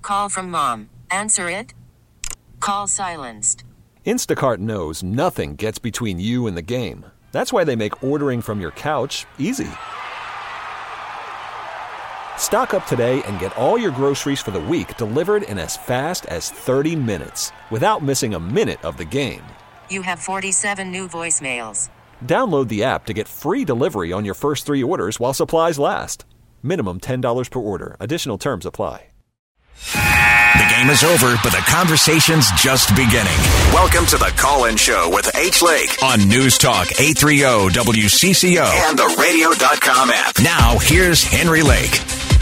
Call from mom. Answer it. Call silenced. Instacart knows nothing gets between you and the game. That's why they make ordering from your couch easy. Stock up today and get all your groceries for the week delivered in as fast as 30 minutes without missing a minute of the game. You have 47 new voicemails. Download the app to get free delivery on your first 3 orders while supplies last. Minimum $10 per order. Additional terms apply. The game is over, but the conversation's just beginning. Welcome to the Call-In Show with H. Lake on News Talk 830 WCCO and the radio.com app. Now, here's Henry Lake.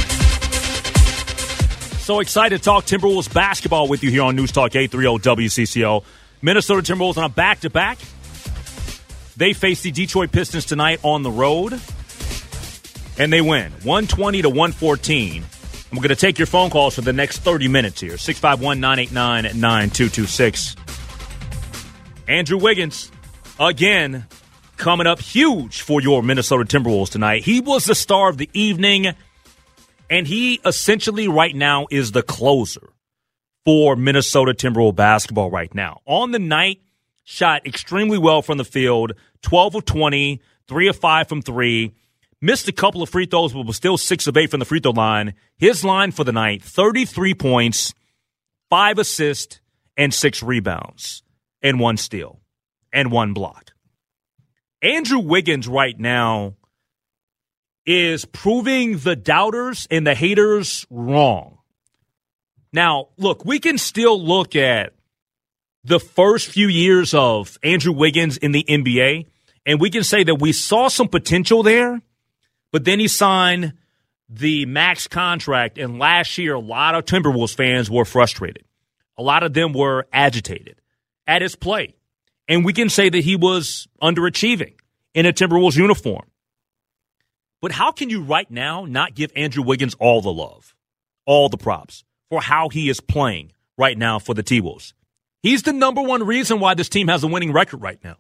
So excited to talk Timberwolves basketball with you here on News Talk 830 WCCO. Minnesota Timberwolves on a back-to-back. They face the Detroit Pistons tonight on the road, and they win 120-114. And we're going to take your phone calls for the next 30 minutes here. 651-989-9226. Andrew Wiggins, again, coming up huge for your Minnesota Timberwolves tonight. He was the star of the evening, and he essentially right now is the closer for Minnesota Timberwolves basketball right now. On the night, shot extremely well from the field, 12 of 20, 3 of 5 from 3. Missed a couple of free throws, but was still 6 of 8 from the free throw line. His line for the night, 33 points, 5 assists, and 6 rebounds, and 1 steal, and 1 block. Andrew Wiggins right now is proving the doubters and the haters wrong. Now, look, we can still look at the first few years of Andrew Wiggins in the NBA, and we can say that we saw some potential there. But then he signed the max contract, and last year a lot of Timberwolves fans were frustrated. A lot of them were agitated at his play. And we can say that he was underachieving in a Timberwolves uniform. But how can you right now not give Andrew Wiggins all the love, all the props for how he is playing right now for the T-Wolves? He's the number one reason why this team has a winning record right now.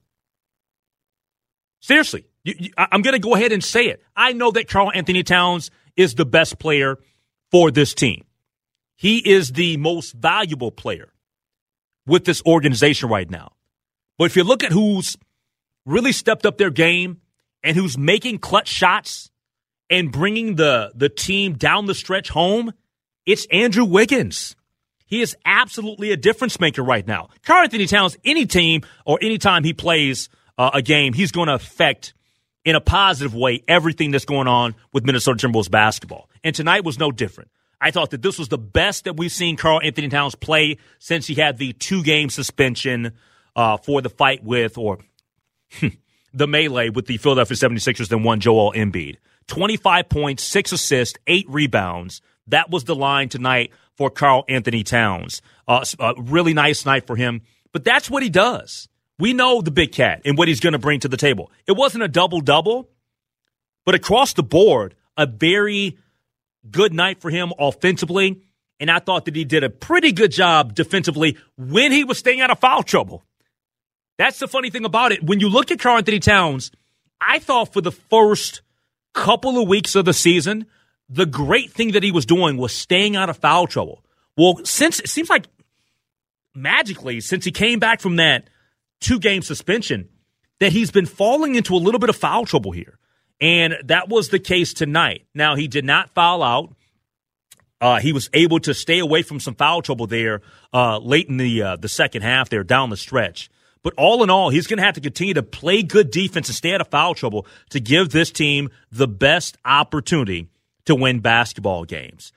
Seriously. I'm going to go ahead and say it. I know that Karl-Anthony Towns is the best player for this team. He is the most valuable player with this organization right now. But if you look at who's really stepped up their game and who's making clutch shots and bringing the team down the stretch home, it's Andrew Wiggins. He is absolutely a difference maker right now. Karl-Anthony Towns, any team or any time he plays a game, he's going to affect in a positive way everything that's going on with Minnesota Timberwolves basketball. And tonight was no different. I thought that this was the best that we've seen Karl-Anthony Towns play since he had the 2-game suspension for the fight with, or the melee with the Philadelphia 76ers and one Joel Embiid. 25 points, 6 assists, 8 rebounds. That was the line tonight for Karl-Anthony Towns. A really nice night for him. But that's what he does. We know the big cat and what he's going to bring to the table. It wasn't a double-double, but across the board, a very good night for him offensively. And I thought that he did a pretty good job defensively when he was staying out of foul trouble. That's the funny thing about it. When you look at Karl-Anthony Towns, I thought for the first couple of weeks of the season, the great thing that he was doing was staying out of foul trouble. Well, since it seems like magically, since he came back from that 2-game suspension, that he's been falling into a little bit of foul trouble here. And that was the case tonight. Now, he did not foul out. He was able to stay away from some foul trouble there late in the second half there, down the stretch. But all in all, he's going to have to continue to play good defense and stay out of foul trouble to give this team the best opportunity to win basketball games.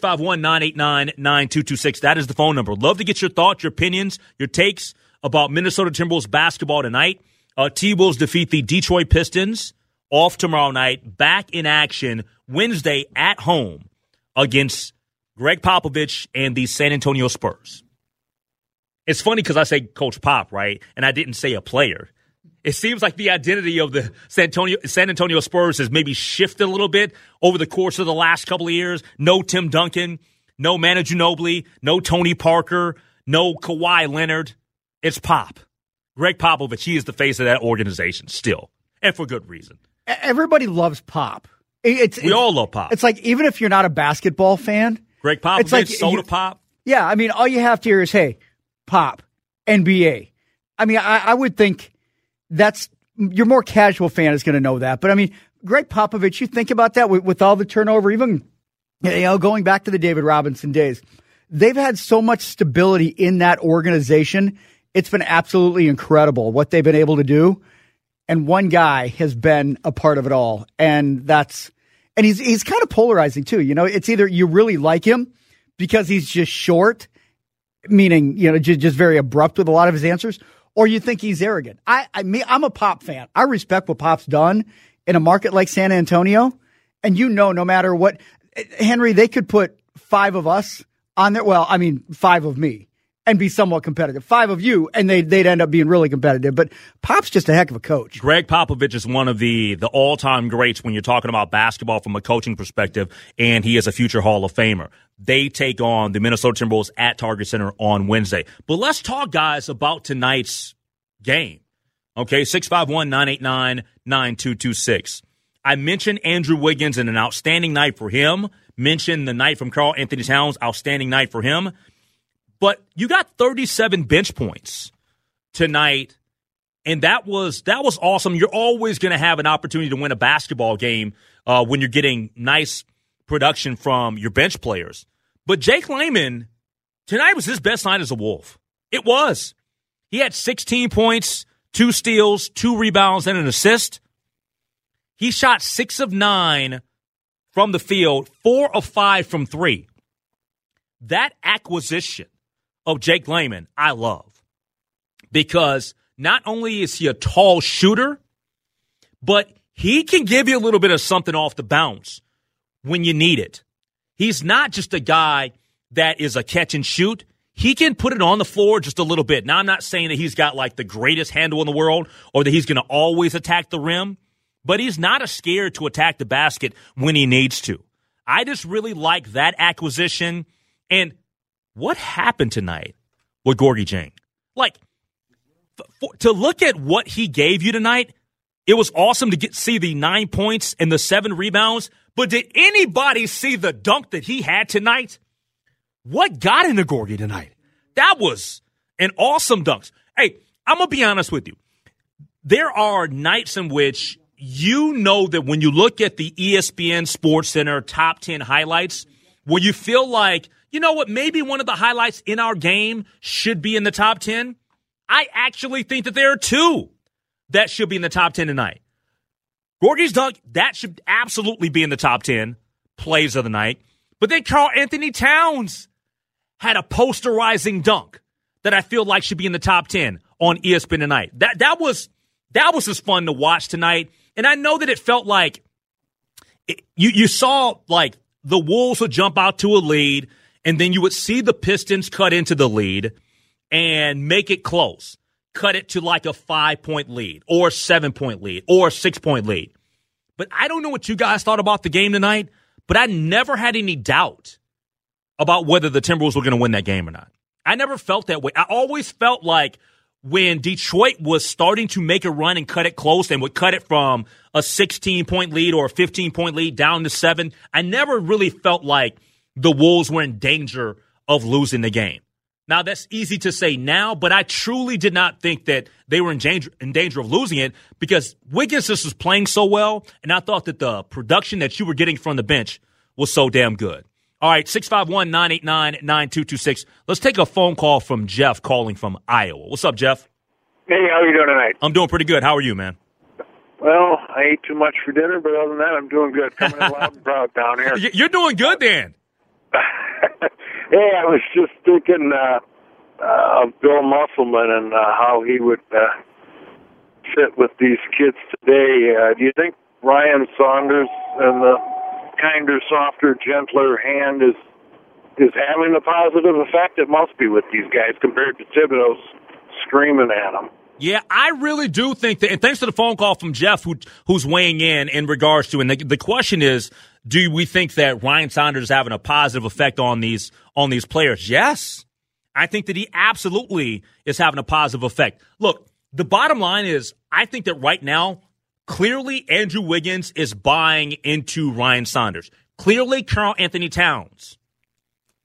651-989-9226. That is the phone number. Love to get your thoughts, your opinions, your takes about Minnesota Timberwolves basketball tonight. T-Wolves defeat the Detroit Pistons off tomorrow night. Back in action Wednesday at home against Greg Popovich and the San Antonio Spurs. It's funny because I say Coach Pop, right? And I didn't say a player. It seems like the identity of the San Antonio Spurs has maybe shifted a little bit over the course of the last couple of years. No Tim Duncan, no Manu Ginobili, no Tony Parker, no Kawhi Leonard. It's Pop. Greg Popovich, he is the face of that organization still, and for good reason. Everybody loves Pop. We all love Pop. It's like, even if you're not a basketball fan. Greg Popovich, it's like Soda Pop. Yeah, I mean, all you have to hear is, hey, Pop, NBA. I mean, I would think your more casual fan is going to know that. But, I mean, Greg Popovich, you think about that with all the turnover, even going back to the David Robinson days. They've had so much stability in that organization. It's been absolutely incredible what they've been able to do. And one guy has been a part of it all. And he's kind of polarizing too. It's either you really like him because he's just short, meaning, just very abrupt with a lot of his answers, or you think he's arrogant. I'm a Pop fan. I respect what Pop's done in a market like San Antonio. And no matter what, Henry, they could put 5 of us on there. Well, I mean, 5 of me and be somewhat competitive. 5 of you, and they'd end up being really competitive. But Pop's just a heck of a coach. Greg Popovich is one of the all-time greats when you're talking about basketball from a coaching perspective, and he is a future Hall of Famer. They take on the Minnesota Timberwolves at Target Center on Wednesday. But let's talk, guys, about tonight's game. Okay, 651-989-9226. I mentioned Andrew Wiggins and an outstanding night for him. Mentioned the night from Karl Anthony Towns, outstanding night for him. But you got 37 bench points tonight, and that was awesome. You're always going to have an opportunity to win a basketball game when you're getting nice production from your bench players. But Jake Layman, tonight was his best night as a Wolf. It was. He had 16 points, 2 steals, 2 rebounds, and an assist. He shot 6 of 9 from the field, 4 of 5 from 3. That acquisition of Jake Layman, I love. Because not only is he a tall shooter, but he can give you a little bit of something off the bounce when you need it. He's not just a guy that is a catch and shoot. He can put it on the floor just a little bit. Now, I'm not saying that he's got like the greatest handle in the world or that he's going to always attack the rim, but he's not scared to attack the basket when he needs to. I just really like that acquisition. And what happened tonight with Gorgui Dieng? Like, to look at what he gave you tonight, it was awesome to see the 9 points and the 7 rebounds. But did anybody see the dunk that he had tonight? What got into Gorgui tonight? That was an awesome dunk. Hey, I'm going to be honest with you. There are nights in which that when you look at the ESPN Sports Center top 10 highlights, where you feel like, you know what, maybe one of the highlights in our game should be in the top 10. I actually think that there are 2 that should be in the top 10 tonight. Gorguy's dunk, that should absolutely be in the top 10 plays of the night. But then Karl Anthony Towns had a posterizing dunk that I feel like should be in the top 10 on ESPN tonight. That was just fun to watch tonight. And I know that it felt like you saw like the Wolves would jump out to a lead, and then you would see the Pistons cut into the lead and make it close. Cut it to like a 5-point lead or 7-point lead or 6-point lead. But I don't know what you guys thought about the game tonight, but I never had any doubt about whether the Timberwolves were going to win that game or not. I never felt that way. I always felt like when Detroit was starting to make a run and cut it close and would cut it from a 16-point lead or a 15-point lead down to 7, I never really felt like the Wolves were in danger of losing the game. Now, that's easy to say now, but I truly did not think that they were in danger of losing it because Wiggins just was playing so well, and I thought that the production that you were getting from the bench was so damn good. All right, 651-989-9226. Let's take a phone call from Jeff calling from Iowa. What's up, Jeff? Hey, how are you doing tonight? I'm doing pretty good. How are you, man? Well, I ate too much for dinner, but other than that, I'm doing good. Coming in loud and proud down here. You're doing good, Dan. Hey, I was just thinking of Bill Musselman and how he would sit with these kids today. Do you think Ryan Saunders and the kinder, softer, gentler hand is having a positive effect? It must be with these guys compared to Thibodeau's screaming at them. Yeah, I really do think that, and thanks to the phone call from Jeff who's weighing in regards to, and the question is, do we think that Ryan Saunders is having a positive effect on these players? Yes. I think that he absolutely is having a positive effect. Look, the bottom line is, I think that right now, clearly Andrew Wiggins is buying into Ryan Saunders. Clearly Karl Anthony Towns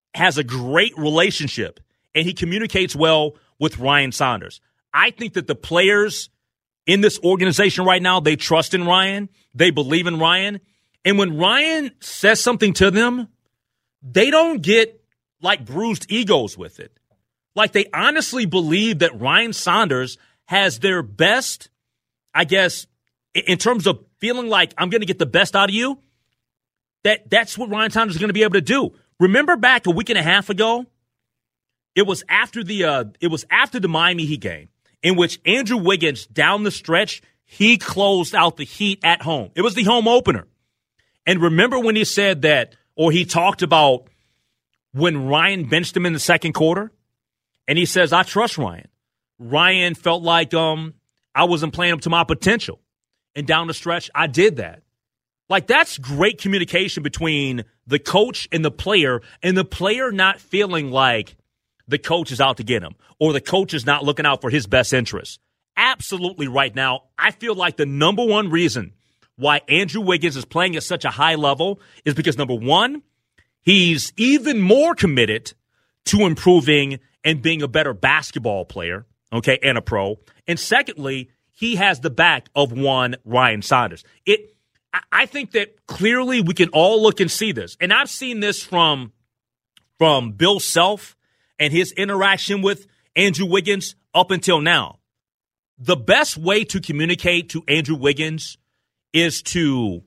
has a great relationship, and he communicates well with Ryan Saunders. I think that the players in this organization right now, they trust in Ryan. They believe in Ryan. And when Ryan says something to them, they don't get like bruised egos with it. Like they honestly believe that Ryan Saunders has their best, I guess, in terms of feeling like I'm going to get the best out of you. That's what Ryan Saunders is going to be able to do. Remember back a week and a half ago, it was after the Miami Heat game in which Andrew Wiggins down the stretch, he closed out the Heat at home. It was the home opener. And remember when he said that, or he talked about when Ryan benched him in the second quarter, and he says, I trust Ryan. Ryan felt like I wasn't playing up to my potential. And down the stretch, I did that. Like, that's great communication between the coach and the player not feeling like the coach is out to get him or the coach is not looking out for his best interests. Absolutely right now, I feel like the number one reason why Andrew Wiggins is playing at such a high level is because, number one, he's even more committed to improving and being a better basketball player, okay, and a pro. And secondly, he has the back of one Ryan Saunders. I think that clearly we can all look and see this. And I've seen this from Bill Self and his interaction with Andrew Wiggins up until now. The best way to communicate to Andrew Wiggins is to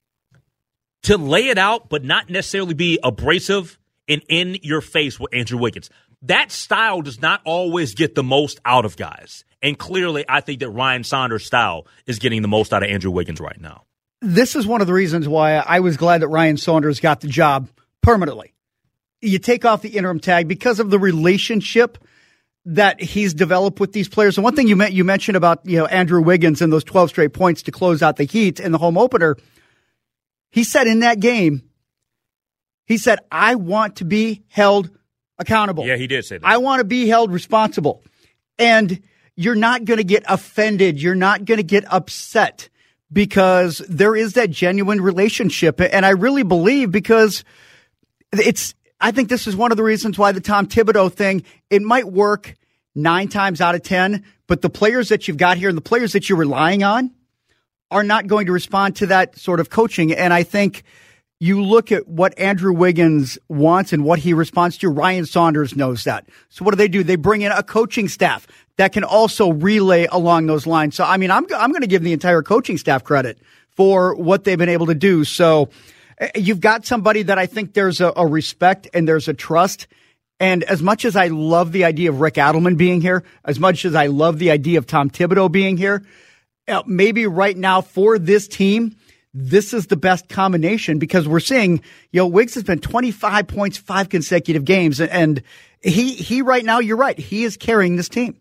lay it out, but not necessarily be abrasive and in your face with Andrew Wiggins. That style does not always get the most out of guys. And clearly, I think that Ryan Saunders' style is getting the most out of Andrew Wiggins right now. This is one of the reasons why I was glad that Ryan Saunders got the job permanently. You take off the interim tag because of the relationship that he's developed with these players. And one thing you mentioned about Andrew Wiggins and those 12 straight points to close out the Heat in the home opener, he said in that game, he said, I want to be held accountable. Yeah, he did say that. I want to be held responsible. And you're not going to get offended. You're not going to get upset because there is that genuine relationship. And I really believe because I think this is one of the reasons why the Tom Thibodeau thing, it might work 9 times out of 10, but the players that you've got here and the players that you're relying on are not going to respond to that sort of coaching. And I think you look at what Andrew Wiggins wants and what he responds to. Ryan Saunders knows that. So what do? They bring in a coaching staff that can also relay along those lines. So, I mean, I'm going to give the entire coaching staff credit for what they've been able to do. So you've got somebody that I think there's a respect and there's a trust. And as much as I love the idea of Rick Adelman being here, as much as I love the idea of Tom Thibodeau being here, maybe right now for this team, this is the best combination because we're seeing, Wiggs has been 25 points, 5 consecutive games. And he right now, you're right, he is carrying this team.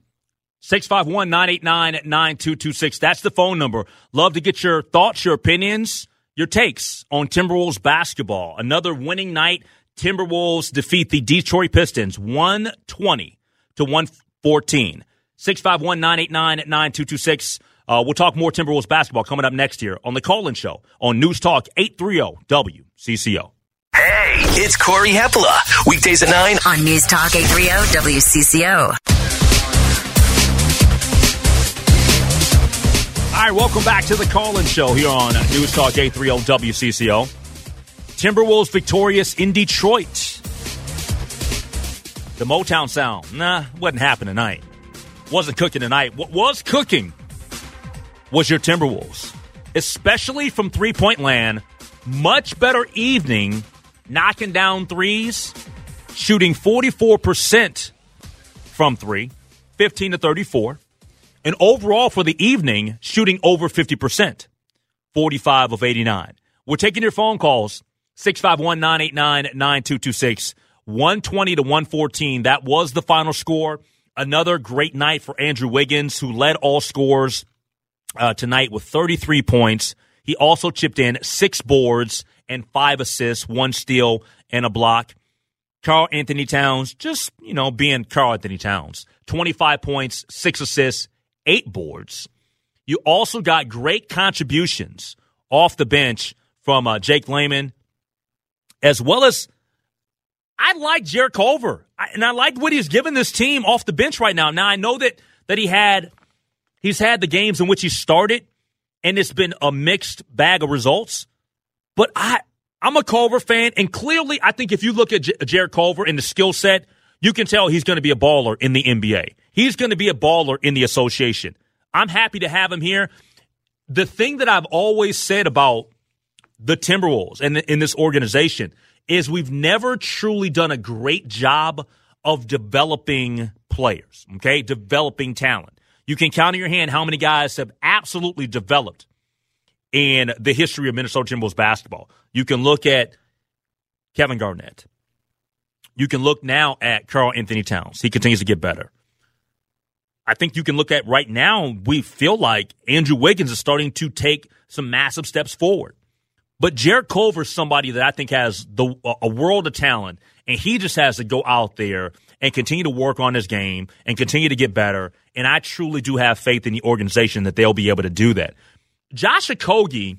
651-989-9226. That's the phone number. Love to get your thoughts, your opinions, your takes on Timberwolves basketball. Another winning night. Timberwolves defeat the Detroit Pistons 120-114. 651-989-9226. We'll talk more Timberwolves basketball coming up next year on The Call-In Show on News Talk 830 WCCO. Hey, it's Corey Hepla. Weekdays at 9 on News Talk 830 WCCO. All right, welcome back to The Call-In Show here on News Talk 830 WCCO. Timberwolves victorious in Detroit. The Motown sound, wasn't happening tonight. Wasn't cooking tonight. What was cooking was your Timberwolves, especially from three-point land. Much better evening, knocking down threes, shooting 44% from three, 15-34. And overall for the evening, shooting over 50%, 45 of 89. We're taking your phone calls, 651-989-9226, 120-114. That was the final score. Another great night for Andrew Wiggins, who led all scorers tonight with 33 points. He also chipped in 6 boards and 5 assists, 1 steal and a block. Karl-Anthony Towns, just, being Karl-Anthony Towns. 25 points, 6 assists, 8 boards. You also got great contributions off the bench from Jake Layman, as well as I like Jarrett Culver, and I like what he's given this team off the bench right now. Now, I know that he's had the games in which he started, and it's been a mixed bag of results. But I'm a Culver fan, and clearly I think if you look at Jarrett Culver and the skill set, you can tell he's going to be a baller in the NBA. He's going to be a baller in the association. I'm happy to have him here. The thing that I've always said about the Timberwolves and in this organization is we've never truly done a great job of developing players, okay, developing talent. You can count on your hand how many guys have absolutely developed in the history of Minnesota Timberwolves basketball. You can look at Kevin Garnett. You can look now at Karl Anthony Towns. He continues to get better. I think you can look at right now, we feel like Andrew Wiggins is starting to take some massive steps forward. But Jarrett Culver is somebody that I think has a world of talent, and he just has to go out there and continue to work on his game and continue to get better. And I truly do have faith in the organization that they'll be able to do that. Josh Okogie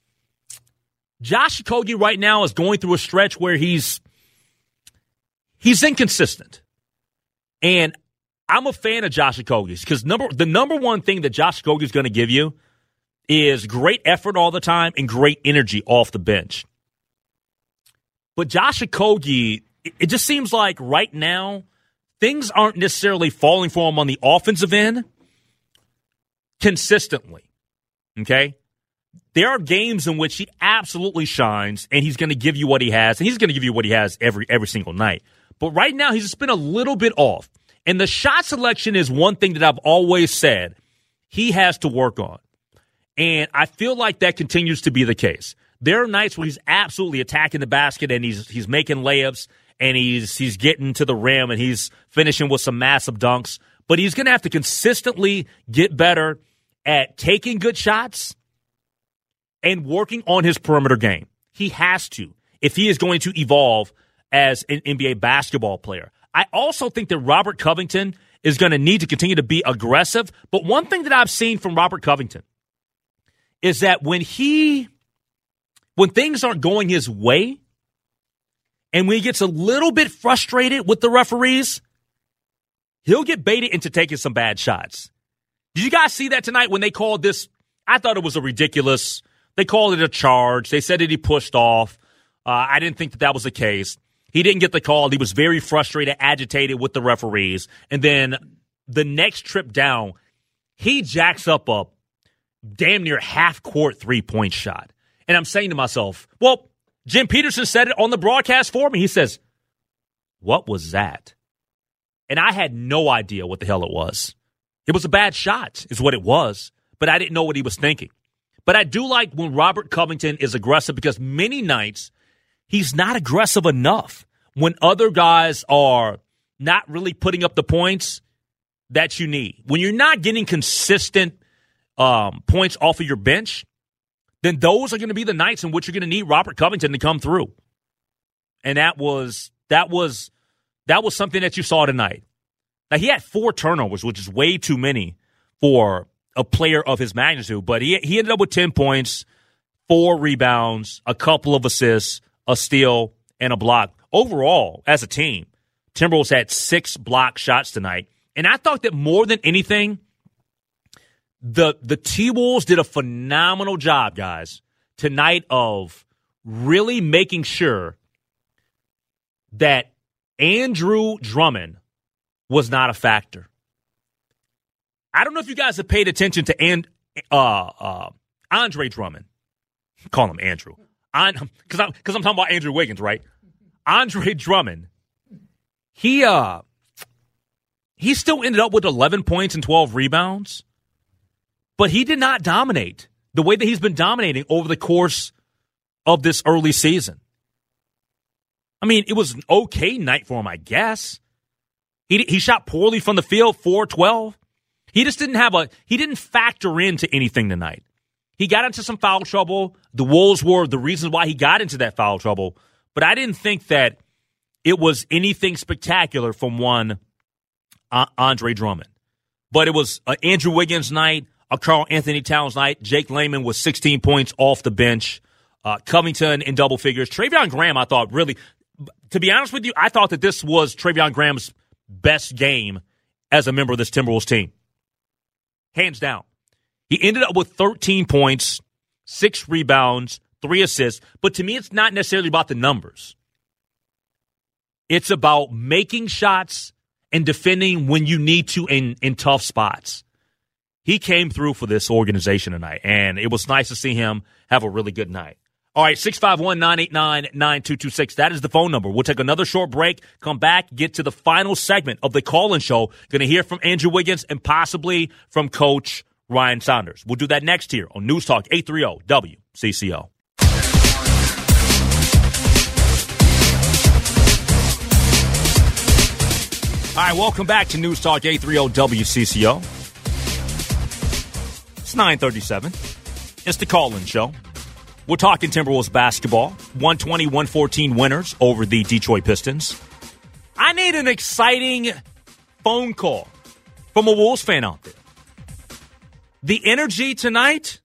right now is going through a stretch where he's inconsistent. And I'm a fan of Josh Okogie's because the number one thing that Josh Okogie is going to give you is great effort all the time and great energy off the bench. But Josh Okogie, it just seems like right now things aren't necessarily falling for him on the offensive end consistently. Okay? There are games in which he absolutely shines and he's going to give you what he has, and he's going to give you what he has every single night. But right now he's just been a little bit off. And the shot selection is one thing that I've always said he has to work on. And I feel like that continues to be the case. There are nights where he's absolutely attacking the basket and he's making layups and he's getting to the rim and he's finishing with some massive dunks. But he's going to have to consistently get better at taking good shots and working on his perimeter game. He has to if he is going to evolve as an NBA basketball player. I also think that Robert Covington is going to need to continue to be aggressive. But one thing that I've seen from Robert Covington is that when things aren't going his way and when he gets a little bit frustrated with the referees, he'll get baited into taking some bad shots. Did you guys see that tonight when they called this? I thought it was they called it a charge. They said that he pushed off. I didn't think that was the case. He didn't get the call. He was very frustrated, agitated with the referees. And then the next trip down, he jacks up a damn near half-court three-point shot. And I'm saying to myself, well, Jim Peterson said it on the broadcast for me. He says, what was that? And I had no idea what the hell it was. It was a bad shot is what it was, but I didn't know what he was thinking. But I do like when Robert Covington is aggressive because many nights he's not aggressive enough. When other guys are not really putting up the points that you need. When you're not getting consistent points off of your bench, then those are going to be the nights in which you're going to need Robert Covington to come through. And that was something that you saw tonight. Now, he had 4 turnovers, which is way too many for a player of his magnitude. But he ended up with 10 points, 4 rebounds, a couple of assists, a steal, and a block. Overall, as a team, Timberwolves had 6 block shots tonight. And I thought that more than anything, the T-Wolves did a phenomenal job, guys, tonight of really making sure that Andrew Drummond was not a factor. I don't know if you guys have paid attention to Andre Drummond. Call him Andrew. Because I'm talking about Andrew Wiggins, right? Andre Drummond, he still ended up with 11 points and 12 rebounds, but he did not dominate the way that he's been dominating over the course of this early season. I mean, it was an okay night for him, I guess. He shot poorly from the field, 4-12. He just he didn't factor into anything tonight. He got into some foul trouble. The Wolves were the reason why he got into that foul trouble. But I didn't think that it was anything spectacular from one Andre Drummond. But it was an Andrew Wiggins night, a Karl Anthony Towns night. Jake Layman with 16 points off the bench. Covington in double figures. Treveon Graham, I thought, really, to be honest with you, I thought that this was Treveon Graham's best game as a member of this Timberwolves team. Hands down. He ended up with 13 points, 6 rebounds, 3 assists. But to me, it's not necessarily about the numbers. It's about making shots and defending when you need to in tough spots. He came through for this organization tonight, and it was nice to see him have a really good night. All right, 651-989-9226. That is the phone number. We'll take another short break, come back, get to the final segment of the call-in show. Going to hear from Andrew Wiggins and possibly from Coach Ryan Saunders. We'll do that next here on News Talk 830 WCCO. All right, welcome back to News Talk 830 WCCO. It's 9:37. It's the call-in show. We're talking Timberwolves basketball. 120-114 winners over the Detroit Pistons. I need an exciting phone call from a Wolves fan out there. The energy tonight,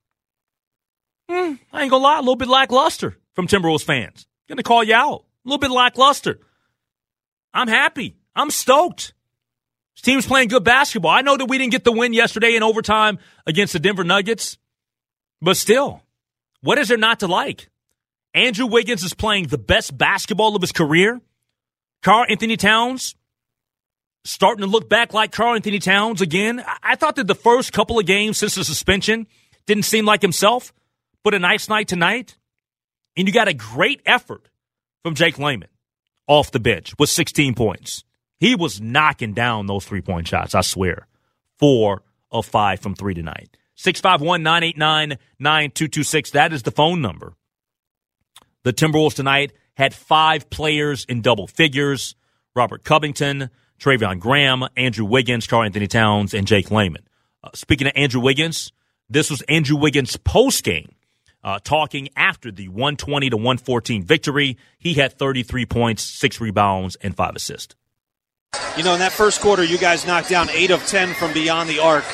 I ain't gonna lie, a little bit lackluster from Timberwolves fans. Gonna call you out. A little bit lackluster. I'm happy. I'm stoked. This team's playing good basketball. I know that we didn't get the win yesterday in overtime against the Denver Nuggets, but still, what is there not to like? Andrew Wiggins is playing the best basketball of his career. Karl-Anthony Towns starting to look back like Karl-Anthony Towns again. I thought that the first couple of games since the suspension didn't seem like himself, but a nice night tonight. And you got a great effort from Jake Layman off the bench with 16 points. He was knocking down those three-point shots, I swear. 4 of 5 from 3 tonight. 651-989-9226. That is the phone number. The Timberwolves tonight had 5 players in double figures. Robert Covington, Treveon Graham, Andrew Wiggins, Karl-Anthony Towns, and Jake Layman. Speaking of Andrew Wiggins, this was Andrew Wiggins' postgame, talking after the 120-114 victory. He had 33 points, 6 rebounds, and 5 assists. You know, in that first quarter, you guys knocked down 8 of 10 from beyond the arc.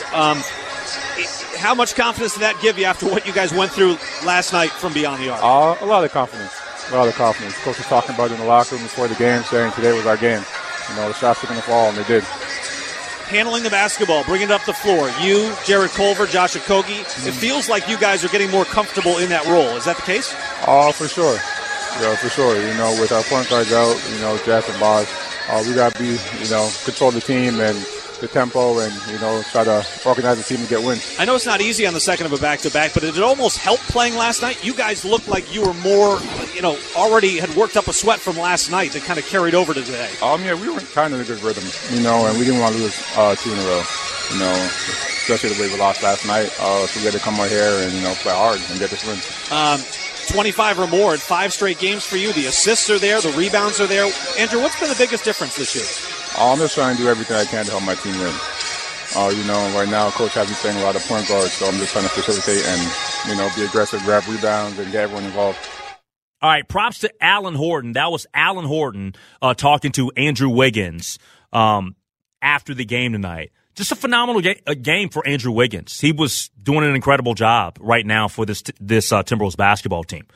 How much confidence did that give you after what you guys went through last night from beyond the arc? A lot of confidence. Coach was talking about it in the locker room before the game, saying today was our game. You know, the shots were going to fall, and they did. Handling the basketball, bringing it up the floor. You, Jared Culver, Josh Okogie, It feels like you guys are getting more comfortable in that role. Is that the case? For sure. Yeah, for sure. You know, with our point guards out, you know, Jeff and Boz, we got to be, you know, control the team and the tempo and, you know, try to organize the team to get wins. I know it's not easy on the second of a back-to-back, but did it almost help playing last night? You guys looked like you were more, you know, already had worked up a sweat from last night that kind of carried over to today. Yeah, we were kind of in a good rhythm, you know, and we didn't want to lose 2 in a row, you know, especially the way we lost last night. So we had to come out here and, you know, play hard and get this win. 25 or more in 5 straight games for you. The assists are there. The rebounds are there. Andrew, what's been the biggest difference this year? I'm just trying to do everything I can to help my team win. You know, right now, Coach has me playing a lot of point guards, so I'm just trying to facilitate and, you know, be aggressive, grab rebounds, and get everyone involved. All right, props to Alan Horton. That was Alan Horton talking to Andrew Wiggins after the game tonight. Just a phenomenal game for Andrew Wiggins. He was doing an incredible job right now for this Timberwolves basketball team.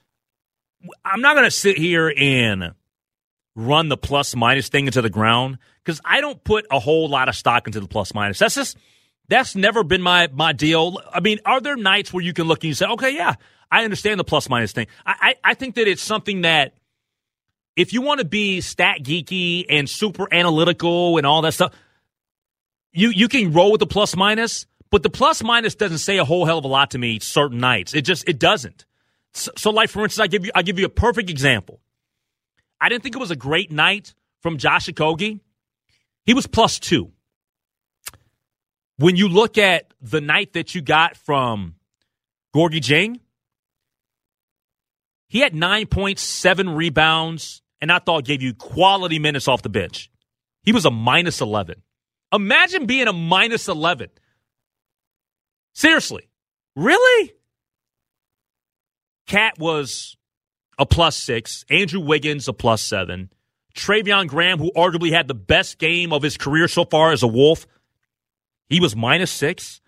I'm not going to sit here and run the plus-minus thing into the ground because I don't put a whole lot of stock into the plus-minus. That's never been my deal. I mean, are there nights where you can look and you say, okay, yeah, I understand the plus-minus thing. I think that it's something that if you want to be stat geeky and super analytical and all that stuff, You can roll with the plus minus, but the plus minus doesn't say a whole hell of a lot to me certain nights. It doesn't. So like for instance, I give you a perfect example. I didn't think it was a great night from Josh Okogie. He was +2. When you look at the night that you got from Gorgui Dieng, he had 9.7 rebounds, and I thought gave you quality minutes off the bench. He was a -11. Imagine being a -11. Seriously. Really? Cat was a +6. Andrew Wiggins, a +7. Treveon Graham, who arguably had the best game of his career so far as a Wolf, he was -6.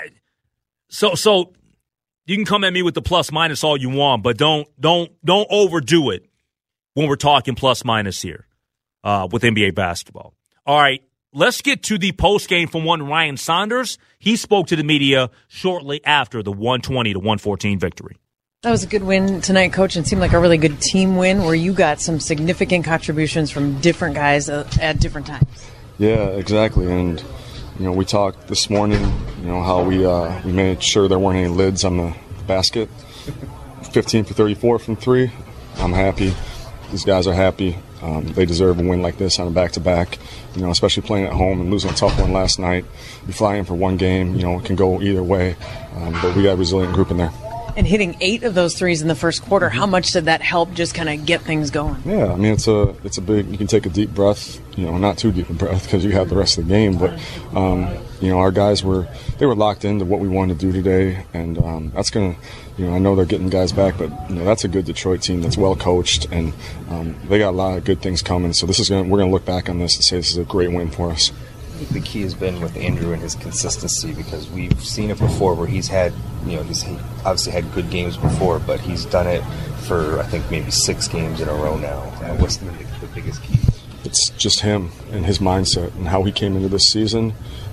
So you can come at me with the plus-minus all you want, but don't overdo it when we're talking plus minus here with NBA basketball. All right, let's get to the postgame from one Ryan Saunders. He spoke to the media shortly after the 120-114 victory. That was a good win tonight, Coach, and seemed like a really good team win where you got some significant contributions from different guys at different times. Yeah, exactly. And, we talked this morning, how we made sure there weren't any lids on the basket. 15 for 34 from three. I'm happy. These guys are happy. They deserve a win like this on a back-to-back, especially playing at home and losing a tough one last night. You fly in for one game, it can go either way. But we got a resilient group in there. And hitting 8 of those threes in the first quarter, how much did that help just kind of get things going? Yeah, it's a big, you can take a deep breath, not too deep a breath because you have the rest of the game. But, our guys were locked into what we wanted to do today. And that's going to, I know they're getting guys back, but, that's a good Detroit team that's well coached. And they got a lot of good things coming. So we're going to look back on this and say this is a great win for us. The key has been with Andrew and his consistency, because we've seen it before where he's had, he's obviously had good games before, but he's done it for, I think, maybe 6 games in a row now. What's the biggest key? It's just him and his mindset and how he came into this season.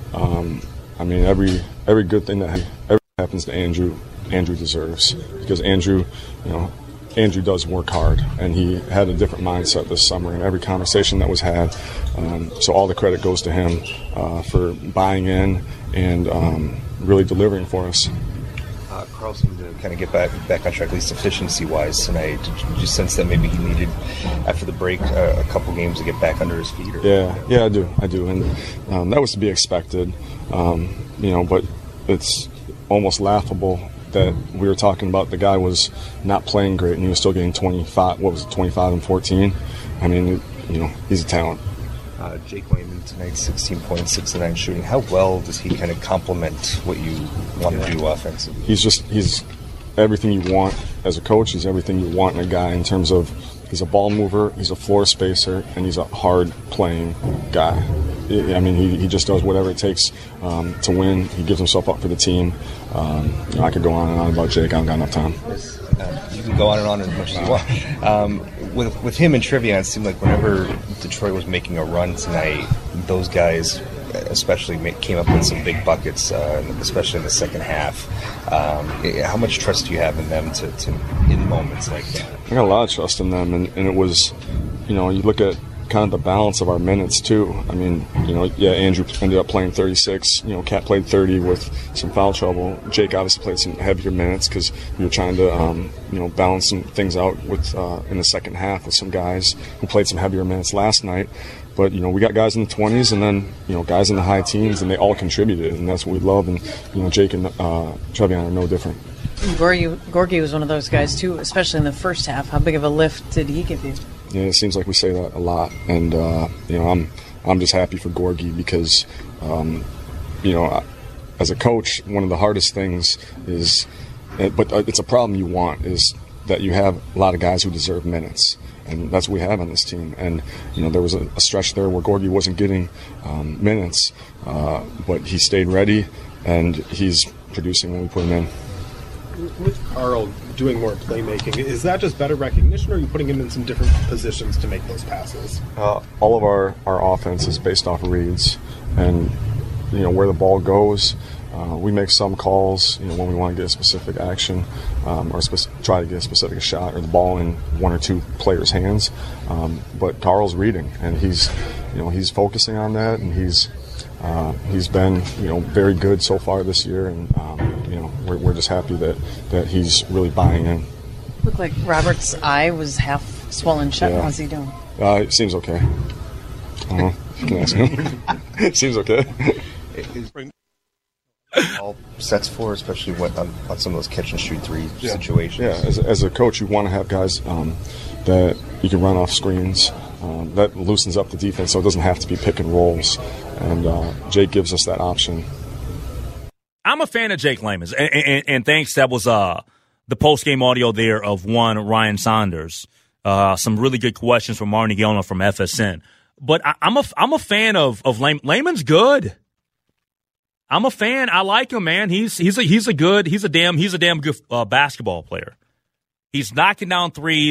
Every good thing that happens to Andrew deserves, because Andrew does work hard, and he had a different mindset this summer in every conversation that was had. So all the credit goes to him for buying in and really delivering for us. Carl seemed to kind of get back on track, at least efficiency-wise tonight. Did you sense that maybe he needed, after the break, a couple games to get back under his feet? Yeah, I do. And that was to be expected, but it's almost laughable that we were talking about the guy was not playing great and he was still getting 25 and 14. He's a talent. Jake Layman tonight, 16 points, 6 of 9 shooting. How well does he kind of complement what you want to do offensively? He's everything you want as a coach. He's everything you want in a guy in terms of he's a ball mover, he's a floor spacer, and he's a hard playing guy. He just does whatever it takes to win. He gives himself up for the team. I could go on and on about Jake. I don't got enough time. You can go on and on as much as you want. With him and Trevion, it seemed like whenever Detroit was making a run tonight, those guys especially came up with some big buckets, especially in the second half. How much trust do you have in them to in moments like that? I got a lot of trust in them, and it was, you look at kind of the balance of our minutes too. Andrew ended up playing 36. Cat played 30 with some foul trouble. Jake obviously played some heavier minutes because we were trying to, balance some things out with in the second half with some guys who played some heavier minutes last night. But, we got guys in the 20s and then, guys in the high teens, and they all contributed, and that's what we love. And, Jake and Trevion are no different. Gorgie was one of those guys, too, especially in the first half. How big of a lift did he give you? Yeah, it seems like we say that a lot. And, I'm just happy for Gorgie because, as a coach, one of the hardest things is, but it's a problem you want, is that you have a lot of guys who deserve minutes. And that's what we have on this team. And, there was a stretch there where Gorgie wasn't getting minutes, but he stayed ready, and he's producing when we put him in. With Carl doing more playmaking, is that just better recognition, or are you putting him in some different positions to make those passes? All of our offense is based off of reads, and, where the ball goes. We make some calls, when we want to get a specific action or try to get a specific shot or the ball in one or two players' hands. But Carl's reading, and he's focusing on that, and he's been, very good so far this year, and we're just happy that he's really buying in. Looked like Robert's eye was half swollen shut. Yeah. How's he doing? It seems okay. You can ask him. It seems okay. All sets for, especially on some of those catch and shoot three situations. Yeah, as a coach, you want to have guys that you can run off screens. That loosens up the defense, so it doesn't have to be pick and rolls. And Jake gives us that option. I'm a fan of Jake Layman, and thanks. That was the post-game audio there of one Ryan Saunders. Some really good questions from Marnie Gellner from FSN. But I'm a fan of Layman. Layman's good. I'm a fan. I like him, man. He's a damn good basketball player. He's knocking down threes.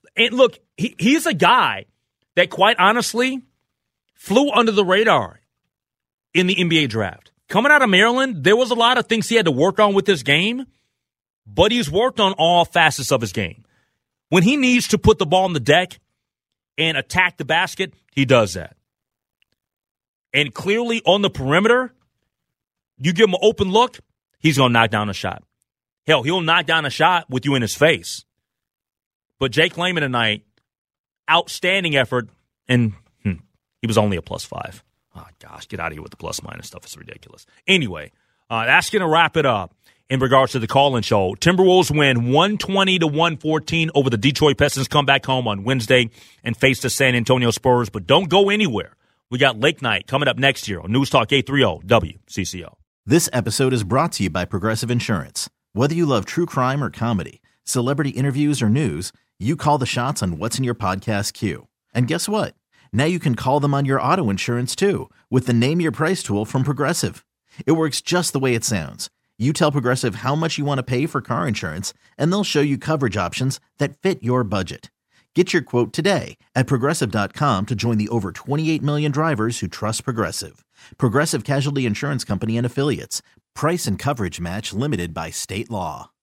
And look, he's a guy that, quite honestly, flew under the radar in the NBA draft. Coming out of Maryland, there was a lot of things he had to work on with his game, but he's worked on all facets of his game. When he needs to put the ball on the deck and attack the basket, he does that. And clearly on the perimeter, you give him an open look, he's going to knock down a shot. Hell, he'll knock down a shot with you in his face. But Jake Layman tonight, outstanding effort, and he was only a +5. Oh, gosh, get out of here with the plus-minus stuff. It's ridiculous. Anyway, that's going to wrap it up in regards to the call-in show. Timberwolves win 120-114 over the Detroit Pistons, come back home on Wednesday and face the San Antonio Spurs. But don't go anywhere. We got Lake Night coming up next year on News Talk 830 WCCO. This episode is brought to you by Progressive Insurance. Whether you love true crime or comedy, celebrity interviews or news, you call the shots on what's in your podcast queue. And guess what? Now you can call them on your auto insurance too with the Name Your Price tool from Progressive. It works just the way it sounds. You tell Progressive how much you want to pay for car insurance, and they'll show you coverage options that fit your budget. Get your quote today at Progressive.com to join the over 28 million drivers who trust Progressive. Progressive Casualty Insurance Company and Affiliates. Price and coverage match limited by state law.